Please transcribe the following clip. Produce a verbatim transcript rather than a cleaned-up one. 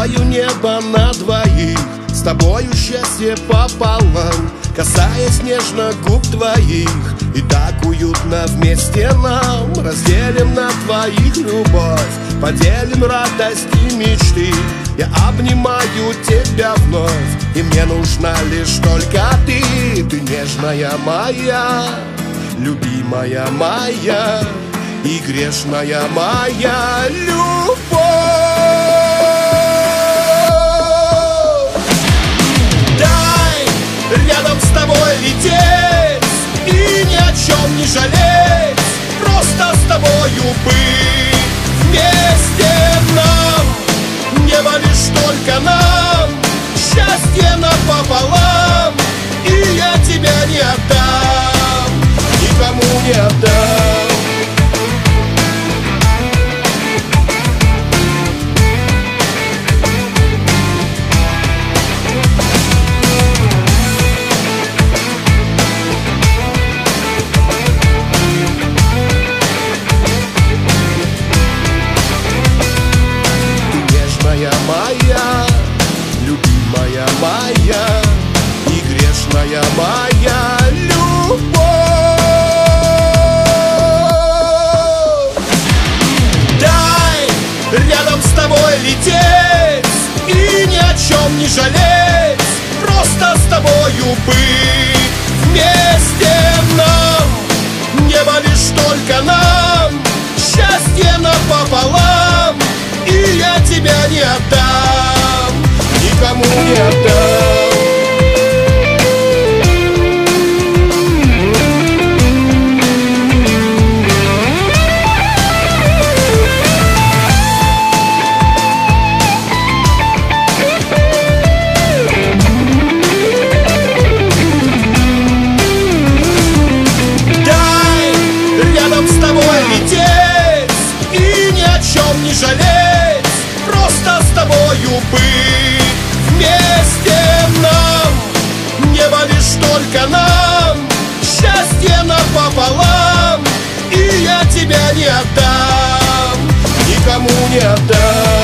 тобою небо на двоих, с тобою счастье пополам, касаясь нежно губ твоих. И так уютно вместе нам, разделим на двоих любовь, поделим радости мечты. Я обнимаю тебя вновь, и мне нужна лишь только ты. Ты нежная моя, любимая моя и грешная моя любовь. Дай рядом с тобой лететь и ни о чем не жалеть, просто с тобою быть. Вместе нам, небо лишь только нам, счастье напополам, и я тебя не отдам, никому не отдам. Моя, любимая моя и грешная моя любовь. Дай рядом с тобой лететь и ни о чем не жалеть, просто с тобою быть. Вместе нам, небо лишь только нам, счастье напополам, и я тебя не отдам, никому не отдам. Дай рядом с тобой лететь и ни о чем не жалеть, просто с тобою быть. Вместе нам, небо лишь только нам, счастье напополам, и я тебя не отдам, никому не отдам.